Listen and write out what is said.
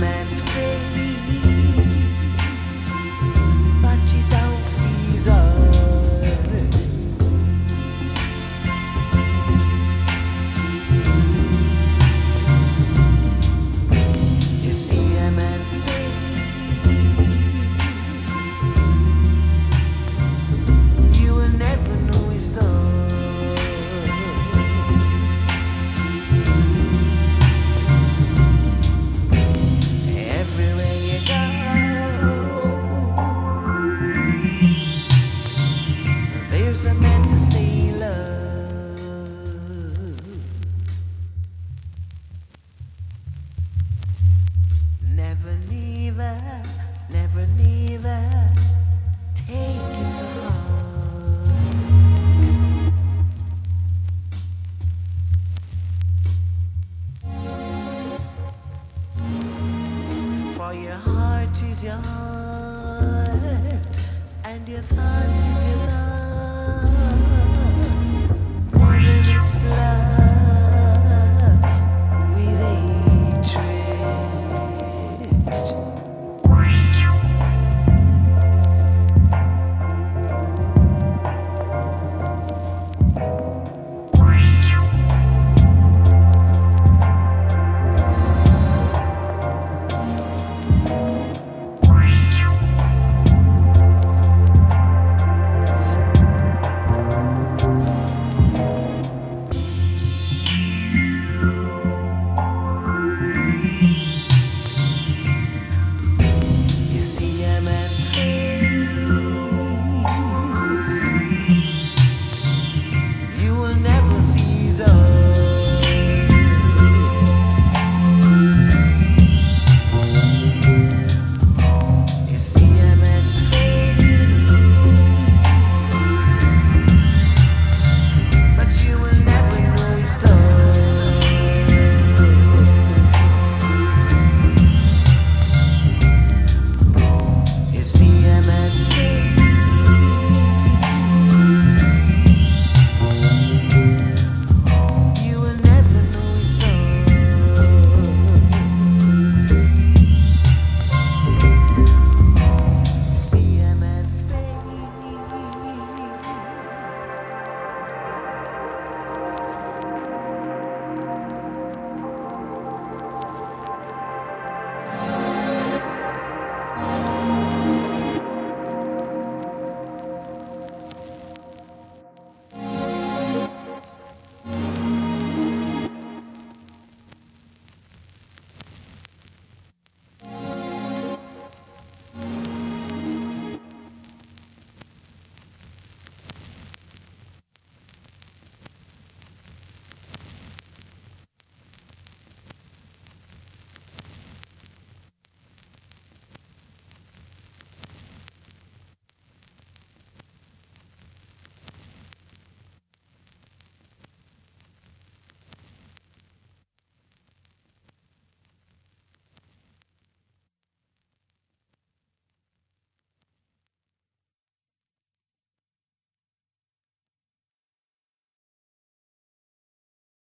man's face, but you don't see his heart. You see a man's face, you will never know his thoughts. There's a man to say love. Never, never take it to heart. For your heart is your heart, and your thoughts is your thoughts. Never mix love.